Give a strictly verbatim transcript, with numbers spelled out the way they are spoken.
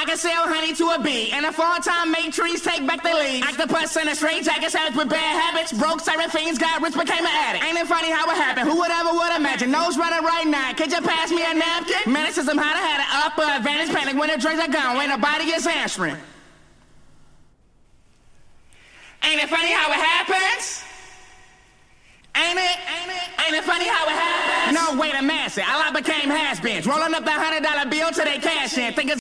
can sell honey to a bee, and a full-time make trees take back their leaves. Octopus in a straight jacket, savage with bad habits. Broke siren fiends, got rich, became an addict. Ain't it funny how it happened? Who would ever would imagine? Nose running right now. Could you pass me a napkin? Manicism how to had an upper advantage panic when the drinks are gone, when nobody is answering. Ain't it funny how it happens? Ain't it? Ain't it? Ain't it funny how it happens? No, wait a minute. I like became has-beens. Rolling up that hundred dollar bill till they cash in. Think it's